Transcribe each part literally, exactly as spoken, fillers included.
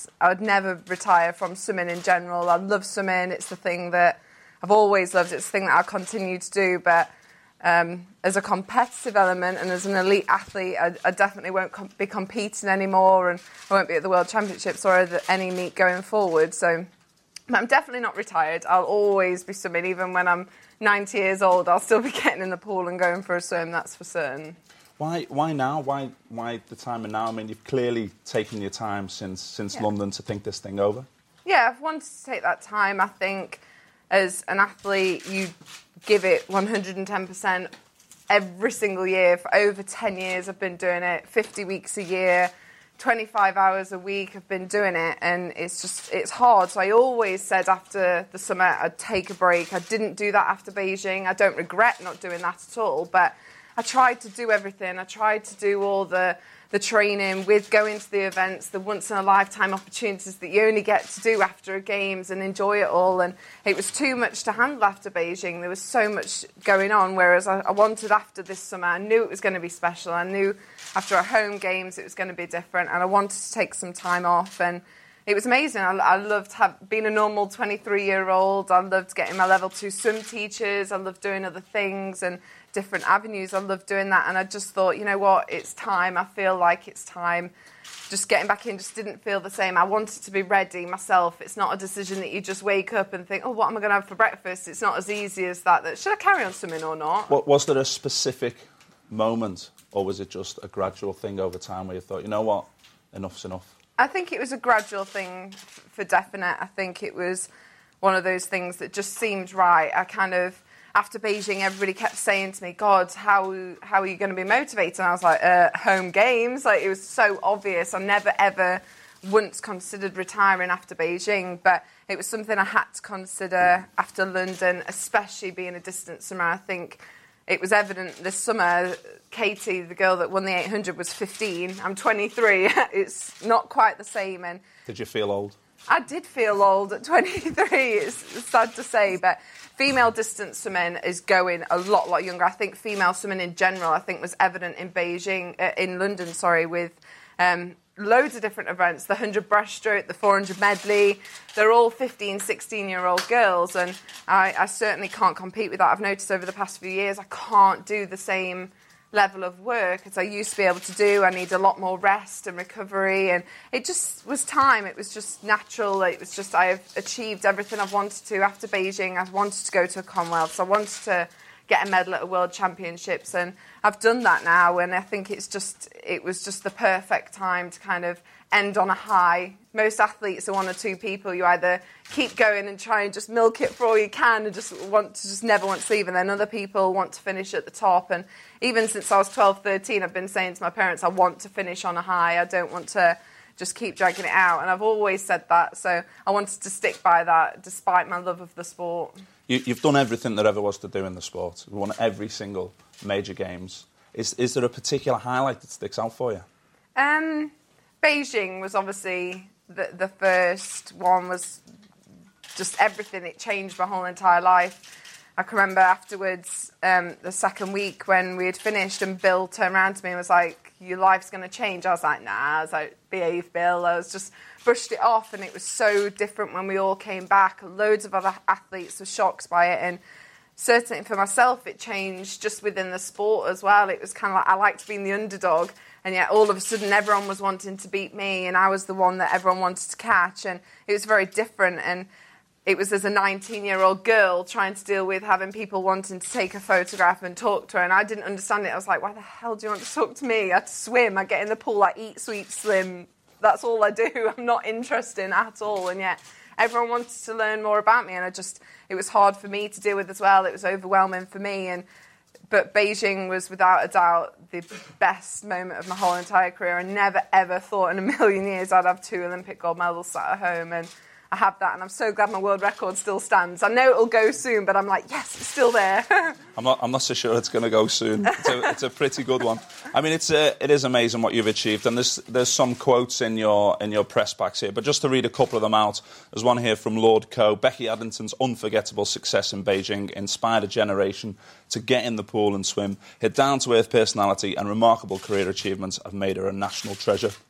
was I would never retire from swimming in general. I love swimming. It's the thing that I've always loved. It's the thing that I'll continue to do. But um, as a competitive element and as an elite athlete, I, I definitely won't com- be competing anymore, and I won't be at the World Championships or at any meet going forward. So I'm definitely not retired. I'll always be swimming. Even when I'm ninety years old, I'll still be getting in the pool and going for a swim, that's for certain. Why Why now? Why why the time and now? I mean, you've clearly taken your time since since yeah. London to think this thing over. Yeah, I've wanted to take that time. I think as an athlete, you give it one hundred ten percent every single year. For over ten years, I've been doing it, fifty weeks a year, twenty-five hours a week. I've been doing it, and it's just, it's hard. So I always said after the summer I'd take a break. I didn't do that after Beijing. I don't regret not doing that at all, but I tried to do everything. I tried to do all the, the training with going to the events, the once-in-a-lifetime opportunities that you only get to do after games and enjoy it all. And it was too much to handle after Beijing. There was so much going on, whereas I, I wanted after this summer, I knew it was going to be special. I knew after our home games it was going to be different, and I wanted to take some time off. And it was amazing. I, I loved have, being a normal twenty-three-year-old. I loved getting my level two swim teachers. I loved doing other things and different avenues. I loved doing that, and I just thought, you know what, it's time. I feel like it's time. Just getting back in just didn't feel the same. I wanted to be ready myself. It's not a decision that you just wake up and think, oh, what am I going to have for breakfast? It's not as easy as that. That should I carry on swimming or not? What, was there a specific moment, or was it just a gradual thing over time where you thought, you know what, enough's enough? I think it was a gradual thing for definite. I think it was one of those things that just seemed right. I kind of, after Beijing, everybody kept saying to me, God, how how are you going to be motivated? And I was like, uh, home games. Like, it was so obvious. I never, ever once considered retiring after Beijing, but it was something I had to consider after London, especially being a distance swimmer. I think it was evident this summer. Katie, the girl that won the eight hundred, was fifteen. I'm twenty-three. It's not quite the same. And did you feel old? I did feel old at twenty-three. It's sad to say, but female distance swimming is going a lot, lot younger. I think female swimming in general, I think, was evident in Beijing, uh, in London, sorry, with um, loads of different events. The one hundred breaststroke, the four hundred medley, they're all fifteen, sixteen-year-old girls, and I, I certainly can't compete with that. I've noticed over the past few years I can't do the same level of work as I used to be able to do. I need a lot more rest and recovery, and it just was time. It was just natural. It was just, I've achieved everything I've wanted to after Beijing. I wanted to go to a Commonwealth, so I wanted to get a medal at a World Championships, and I've done that now, and I think it's just, it was just the perfect time to kind of end on a high. Most athletes are one or two people. You either keep going and try and just milk it for all you can and just want to just never want to leave, and then other people want to finish at the top. And even since I was twelve, thirteen, I've been saying to my parents, I want to finish on a high. I don't want to just keep dragging it out. And I've always said that, so I wanted to stick by that despite my love of the sport. You, you've done everything there ever was to do in the sport. You've won every single major games. Is, is there a particular highlight that sticks out for you? Um... Beijing was obviously the, the first one, was just everything. It changed my whole entire life. I can remember afterwards, um, the second week when we had finished, and Bill turned around to me and was like, your life's going to change. I was like, nah. I was like, behave, Bill. I was just brushed it off, and it was so different when we all came back. Loads of other athletes were shocked by it, and certainly for myself, it changed just within the sport as well. It was kind of like I liked being the underdog, and yet all of a sudden everyone was wanting to beat me, and I was the one that everyone wanted to catch, and it was very different. And it was as a nineteen-year-old girl trying to deal with having people wanting to take a photograph and talk to her, and I didn't understand it. I was like, why the hell do you want to talk to me? I swim, I get in the pool, I eat, sweet, swim. That's all I do. I'm not interested in at all, and yet everyone wanted to learn more about me, and I just, it was hard for me to deal with as well. It was overwhelming for me, and but Beijing was without a doubt the best moment of my whole entire career. I never, ever thought in a million years I'd have two Olympic gold medals sat at home, and I have that, and I'm so glad my world record still stands. I know it'll go soon, but I'm like, yes, it's still there. I'm not. I'm not so sure it's going to go soon. It's a, it's a pretty good one. I mean, it's a, it is amazing what you've achieved, and there's there's some quotes in your in your press packs here, but just to read a couple of them out. There's one here from Lord Coe. Becky Addington's unforgettable success in Beijing inspired a generation to get in the pool and swim. Her down-to-earth personality and remarkable career achievements have made her a national treasure.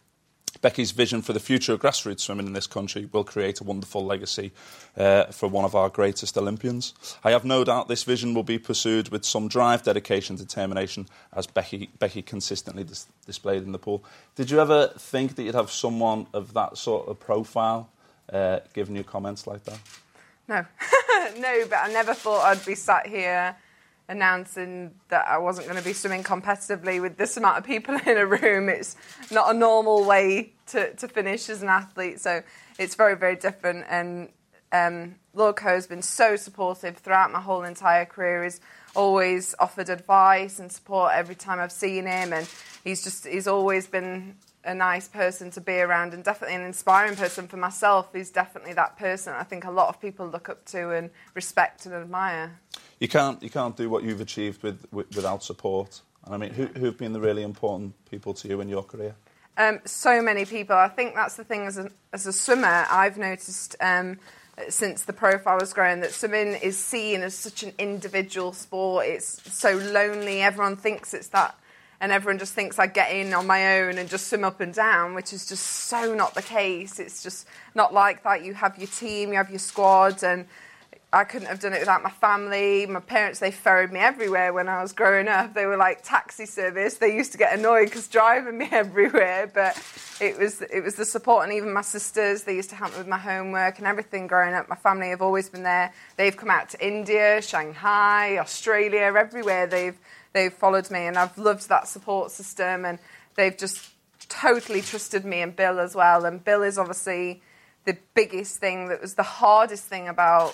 Becky's vision for the future of grassroots swimming in this country will create a wonderful legacy uh, for one of our greatest Olympians. I have no doubt this vision will be pursued with some drive, dedication, determination, as Becky, Becky consistently dis- displayed in the pool. Did you ever think that you'd have someone of that sort of profile uh, giving you comments like that? No. No, but I never thought I'd be sat here announcing that I wasn't going to be swimming competitively with this amount of people in a room. It's not a normal way to, to finish as an athlete, so it's very, very different. And um, Lord Coe has been so supportive throughout my whole entire career. He's always offered advice and support every time I've seen him, and he's just he's always been a nice person to be around, and definitely an inspiring person for myself. He's definitely that person I think a lot of people look up to and respect and admire. You can't you can't do what you've achieved with, with without support. And I mean, who who've been the really important people to you in your career? Um, so many people. I think that's the thing as a as a swimmer. I've noticed um, since the profile was growing that swimming is seen as such an individual sport. It's so lonely. Everyone thinks it's that. And everyone just thinks I get in on my own and just swim up and down, which is just so not the case. It's just not like that. You have your team, you have your squad, and I couldn't have done it without my family. My parents, they ferried me everywhere when I was growing up. They were like taxi service. They used to get annoyed because driving me everywhere, but it was it was the support. And even my sisters, they used to help me with my homework and everything growing up. My family have always been there. They've come out to India, Shanghai, Australia, everywhere. They've They've followed me, and I've loved that support system, and they've just totally trusted me and Bill as well. And Bill is obviously the biggest thing that was the hardest thing about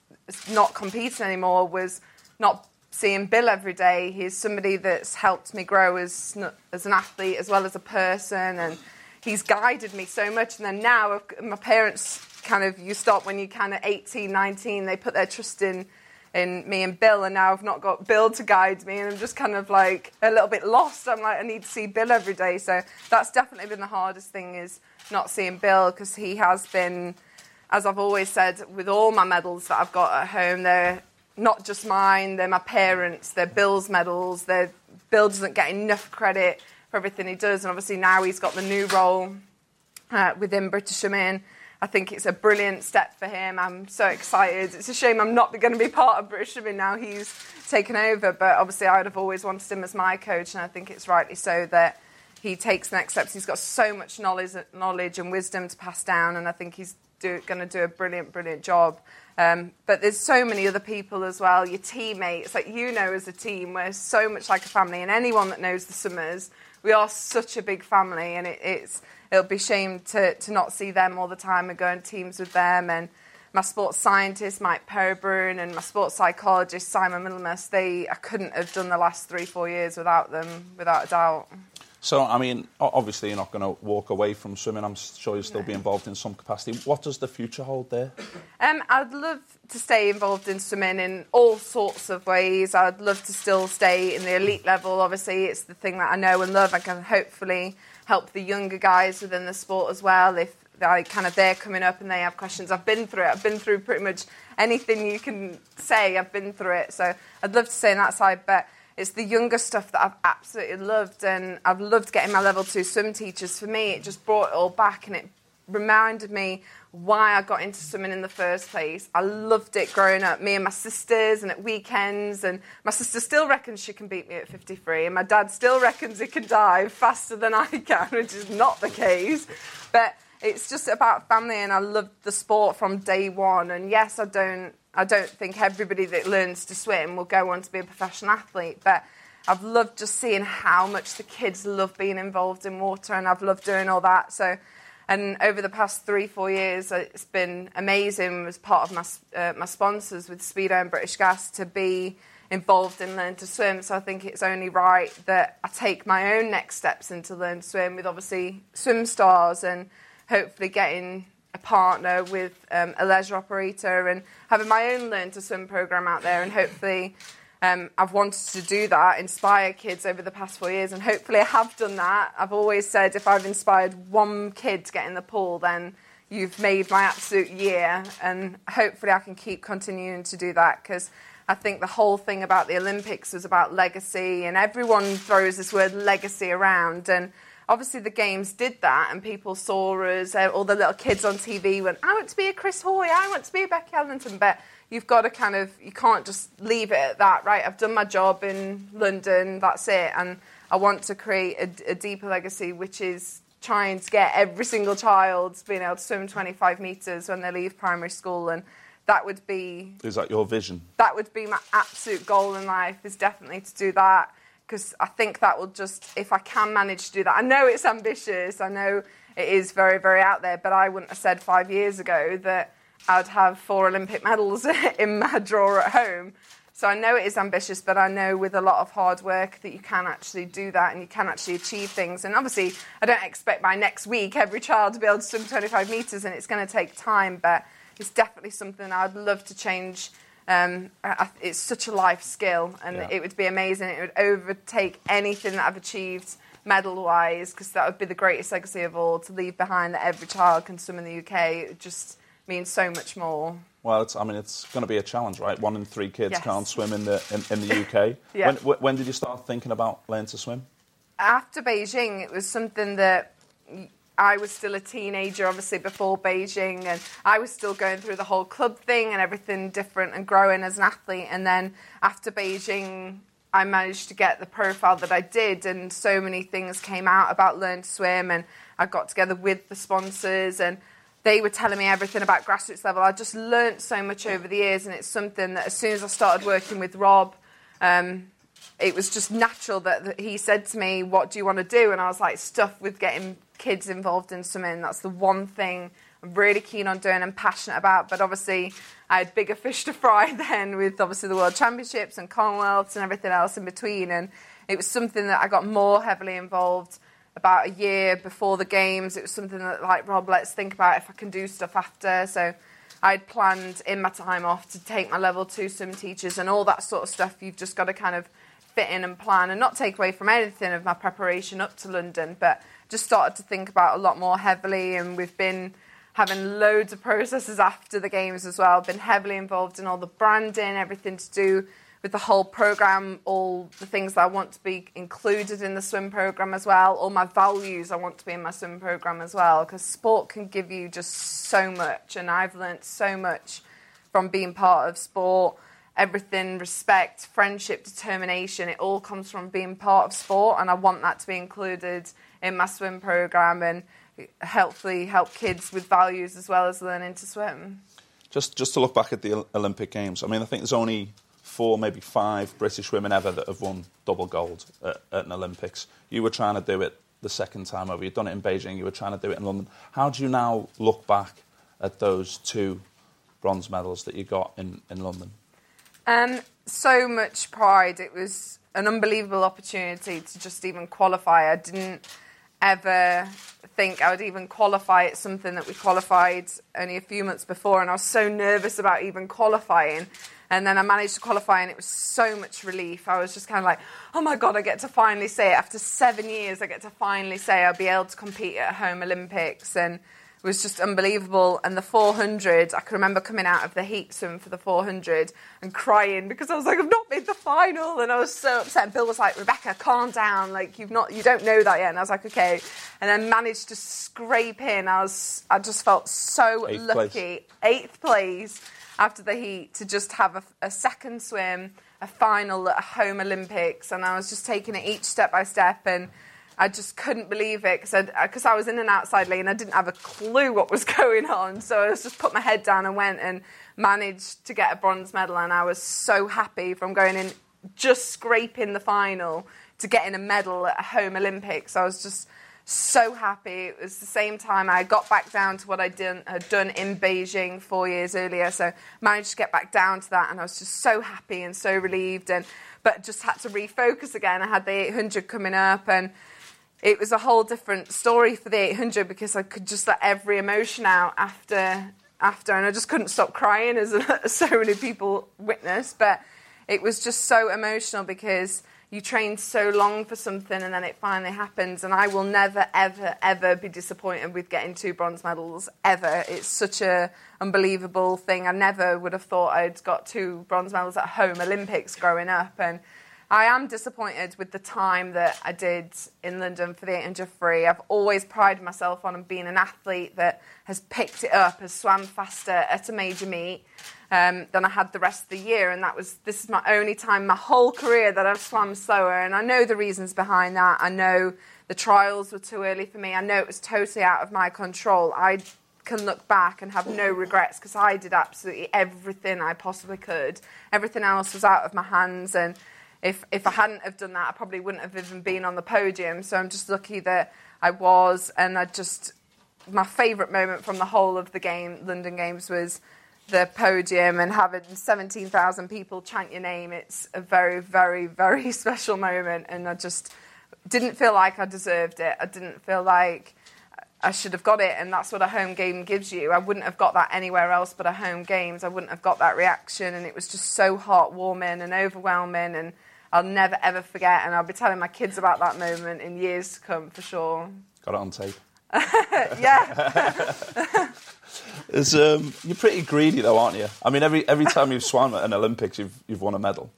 not competing anymore was not seeing Bill every day. He's somebody that's helped me grow as as an athlete as well as a person, and he's guided me so much. And then now my parents kind of, you stop when you kind of eighteen, nineteen, they put their trust in in me and Bill, and now I've not got Bill to guide me, and I'm just kind of like a little bit lost. I'm like, I need to see Bill every day. So that's definitely been the hardest thing, is not seeing Bill, because he has been, as I've always said, with all my medals that I've got at home, they're not just mine, they're my parents, they're Bill's medals. They're, Bill doesn't get enough credit for everything he does, and obviously now he's got the new role uh, within British Swimming. I think it's a brilliant step for him. I'm so excited. It's a shame I'm not going to be part of British Swimming now. He's taken over, but obviously I would have always wanted him as my coach, and I think it's rightly so that he takes the next steps. He's got so much knowledge, knowledge and wisdom to pass down, and I think he's do, going to do a brilliant, brilliant job. Um, but there's so many other people as well, your teammates. Like, you know, as a team, we're so much like a family, and anyone that knows the Swimmers, we are such a big family, and it, it's it'll be a shame to, to not see them all the time and go in teams with them. And my sports scientist, Mike Perbrun, and my sports psychologist, Simon Middlemas, they I couldn't have done the last three, four years without them, without a doubt. So, I mean, obviously you're not going to walk away from swimming. I'm sure you'll still no. be involved in some capacity. What does the future hold there? Um, I'd love to stay involved in swimming in all sorts of ways. I'd love to still stay in the elite level. Obviously, it's the thing that I know and love. I can hopefully help the younger guys within the sport as well if they kind of they're coming up and they have questions. I've been through it. I've been through pretty much anything you can say. I've been through it. So I'd love to stay on that side, but it's the younger stuff that I've absolutely loved, and I've loved getting my level two swim teachers. For me, it just brought it all back, and it reminded me why I got into swimming in the first place. I loved it growing up, me and my sisters, and at weekends, and my sister still reckons she can beat me at fifty-three, and my dad still reckons he can dive faster than I can, which is not the case. But it's just about family, and I loved the sport from day one. And yes, I don't I don't think everybody that learns to swim will go on to be a professional athlete, but I've loved just seeing how much the kids love being involved in water, and I've loved doing all that. So, and over the past three, four years, it's been amazing as part of my uh, my sponsors with Speedo and British Gas to be involved in Learn to Swim. So I think it's only right that I take my own next steps into Learn to Swim with obviously Swim Stars, and hopefully getting a partner with um, a leisure operator and having my own Learn to Swim program out there. And hopefully um, I've wanted to do that, inspire kids over the past four years, and hopefully I have done that. I've always said if I've inspired one kid to get in the pool, then you've made my absolute year, and hopefully I can keep continuing to do that, because I think the whole thing about the Olympics was about legacy, and everyone throws this word legacy around, and obviously the games did that, and people saw us, uh, all the little kids on T V went, I want to be a Chris Hoy, I want to be a Becky Ellington, but you've got to kind of, you can't just leave it at that, right? I've done my job in London, that's it, and I want to create a, a deeper legacy, which is trying to get every single child being able to swim twenty-five metres when they leave primary school, and that would be... Is that your vision? That would be my absolute goal in life, is definitely to do that, because I think that will just, if I can manage to do that, I know it's ambitious, I know it is very, very out there, but I wouldn't have said five years ago that I'd have four Olympic medals in my drawer at home. So I know it is ambitious, but I know with a lot of hard work that you can actually do that and you can actually achieve things. And obviously, I don't expect by next week every child to be able to swim twenty-five metres, and it's going to take time, but it's definitely something I'd love to change. Um, I, it's such a life skill, and yeah. it would be amazing. It would overtake anything that I've achieved medal-wise, because that would be the greatest legacy of all, to leave behind that every child can swim in the U K. It would just mean so much more. Well, it's, I mean, it's going to be a challenge, right? One in three kids yes. can't swim in the in, in the U K. yeah. when, when did you start thinking about learning to swim? After Beijing, it was something that I was still a teenager, obviously, before Beijing, and I was still going through the whole club thing and everything different and growing as an athlete. And then after Beijing, I managed to get the profile that I did, and so many things came out about Learn to Swim, and I got together with the sponsors, and they were telling me everything about grassroots level. I just learnt so much over the years, and it's something that as soon as I started working with Rob, um, it was just natural that, that he said to me, what do you want to do? And I was like, stuff with getting kids involved in swimming. That's the one thing I'm really keen on doing and passionate about. But obviously, I had bigger fish to fry then with obviously the World Championships and Commonwealths and everything else in between. And it was something that I got more heavily involved about a year before the games. It was something that, like, Rob, let's think about if I can do stuff after. So I'd planned in my time off to take my level two swim teachers and all that sort of stuff. You've just got to kind of fit in and plan and not take away from anything of my preparation up to London, but just started to think about a lot more heavily. And we've been having loads of processes after the games as well, been heavily involved in all the branding, everything to do with the whole programme, all the things that I want to be included in the swim programme as well, all my values I want to be in my swim programme as well, because sport can give you just so much, and I've learnt so much from being part of sport. Everything, respect, friendship, determination, it all comes from being part of sport, and I want that to be included in my swim programme and hopefully help kids with values as well as learning to swim. Just, just to look back at the Olympic Games, I mean, I think there's only four, maybe five British women ever that have won double gold at, at an Olympics. You were trying to do it the second time over. You'd done it in Beijing. You were trying to do it in London. How do you now look back at those two bronze medals that you got in, in London? Um, so much pride. It was an unbelievable opportunity to just even qualify. I didn't ever think I would even qualify at something that we qualified only a few months before, and I was so nervous about even qualifying. And then I managed to qualify, and it was so much relief. I was just kind of like, oh my God, I get to finally say it. After seven years, I get to finally say I'll be able to compete at home Olympics. And it was just unbelievable. And the four hundred, I can remember coming out of the heat swim for the four hundred and crying because I was like, I've not made the final. And I was so upset. And Bill was like, Rebecca, calm down. Like, you've not, you don't know that yet. And I was like, okay. And then managed to scrape in. I was, I just felt so Eighth lucky. Place. Eighth place. After the heat, to just have a, a second swim, a final at a home Olympics, and I was just taking it each step by step, and I just couldn't believe it, because I, I was in an outside lane, I didn't have a clue what was going on, so I was just put my head down and went and managed to get a bronze medal, and I was so happy from going in, just scraping the final, to getting a medal at a home Olympics. I was just so happy. It was the same time I got back down to what I done, had done in Beijing four years earlier, so managed to get back down to that, and I was just so happy and so relieved, and but just had to refocus again. I had the eight hundred coming up, and it was a whole different story for the eight hundred, because I could just let every emotion out after, after and I just couldn't stop crying, as so many people witnessed, but it was just so emotional, because you trained so long for something and then it finally happens, and I will never, ever, ever be disappointed with getting two bronze medals, ever. It's such a unbelievable thing. I never would have thought I'd got two bronze medals at home Olympics growing up, and I am disappointed with the time that I did in London for the eight hundred free. I've always prided myself on being an athlete that has picked it up, has swam faster at a major meet um, than I had the rest of the year. And that was this is my only time, my whole career, that I've swam slower. And I know the reasons behind that. I know the trials were too early for me. I know it was totally out of my control. I can look back and have no regrets because I did absolutely everything I possibly could. Everything else was out of my hands, and If if I hadn't have done that, I probably wouldn't have even been on the podium. So I'm just lucky that I was. And I just, my favourite moment from the whole of the game, London Games, was the podium and having seventeen thousand people chant your name. It's a very, very, very special moment. And I just didn't feel like I deserved it. I didn't feel like I should have got it. And that's what a home game gives you. I wouldn't have got that anywhere else but a home games. I wouldn't have got that reaction. And it was just so heartwarming and overwhelming. And I'll never, ever forget, and I'll be telling my kids about that moment in years to come, for sure. Got it on tape. Yeah. It's, um, you're pretty greedy, though, aren't you? I mean, every every time you've swum at an Olympics, you've you've won a medal.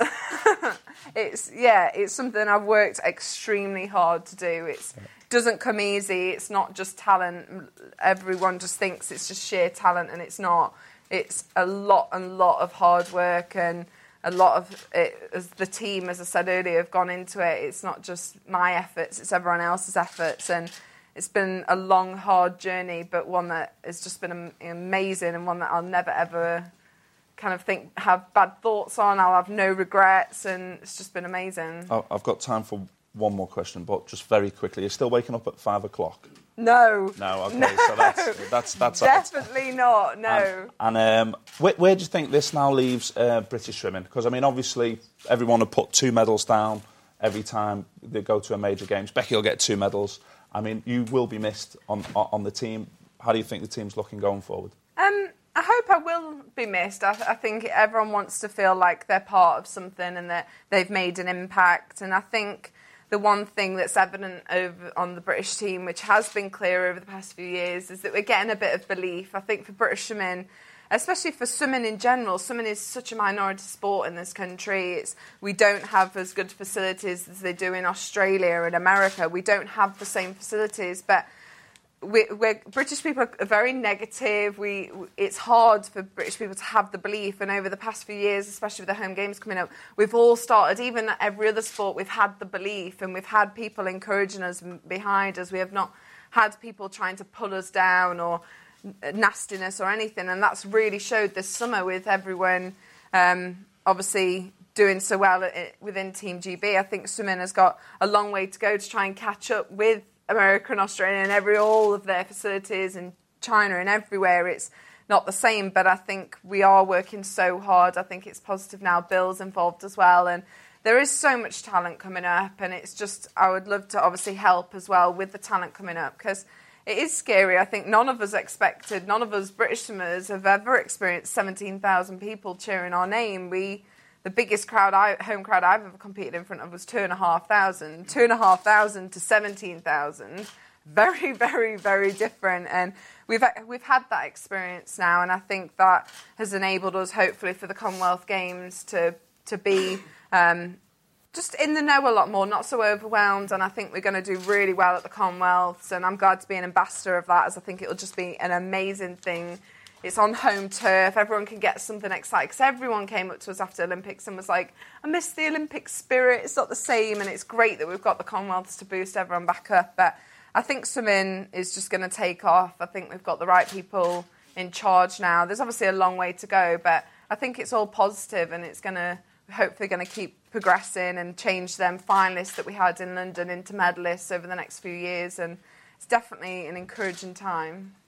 It's yeah, it's something I've worked extremely hard to do. It's doesn't come easy. It's not just talent. Everyone just thinks it's just sheer talent, and it's not. It's a lot and lot of hard work, and a lot of it, as the team, as I said earlier, have gone into it. It's not just my efforts, it's everyone else's efforts. And it's been a long, hard journey, but one that has just been amazing, and one that I'll never, ever kind of think, have bad thoughts on. I'll have no regrets, and it's just been amazing. Oh, I've got time for one more question, but just very quickly. You're still waking up at five o'clock? No. No, okay, no. so that's... that's, that's Definitely not, no. And, and um, where, where do you think this now leaves uh, British swimming? Because, I mean, obviously, everyone will put two medals down every time they go to a major games. Becky will get two medals. I mean, you will be missed on, on the team. How do you think the team's looking going forward? Um, I hope I will be missed. I, I think everyone wants to feel like they're part of something and that they've made an impact. And I think the one thing that's evident over on the British team, which has been clear over the past few years, is that we're getting a bit of belief. I think for British swimming, especially for swimming in general, swimming is such a minority sport in this country. It's, we don't have as good facilities as they do in Australia and America. We don't have the same facilities, but we, we're, British people are very negative. We, it's hard for British people to have the belief. And over the past few years, especially with the home games coming up, we've all started, even at every other sport, we've had the belief and we've had people encouraging us behind us. We have not had people trying to pull us down or nastiness or anything. And that's really showed this summer with everyone um, obviously doing so well within Team G B. I think swimming has got a long way to go to try and catch up with America and Australia and every all of their facilities, and China and everywhere. It's not the same, but I think we are working so hard. I think it's positive now. Bill's involved as well, and there is so much talent coming up, and it's just, I would love to obviously help as well with the talent coming up, because it is scary. I think none of us expected, none of us British swimmers have ever experienced seventeen thousand people cheering our name. We The biggest crowd, I, home crowd I've ever competed in front of was two and a half thousand. Two and a half thousand to seventeen thousand. Very, very, very different. And we've we've had that experience now, and I think that has enabled us, hopefully, for the Commonwealth Games to to be um, just in the know a lot more, not so overwhelmed. And I think we're going to do really well at the Commonwealths, and I'm glad to be an ambassador of that, as I think it'll just be an amazing thing. It's on home turf. Everyone can get something exciting. Because everyone came up to us after Olympics and was like, I miss the Olympic spirit. It's not the same. And it's great that we've got the Commonwealths to boost everyone back up. But I think swimming is just going to take off. I think we've got the right people in charge now. There's obviously a long way to go, but I think it's all positive, and it's going to hopefully going to keep progressing and change them finalists that we had in London into medalists over the next few years. And it's definitely an encouraging time.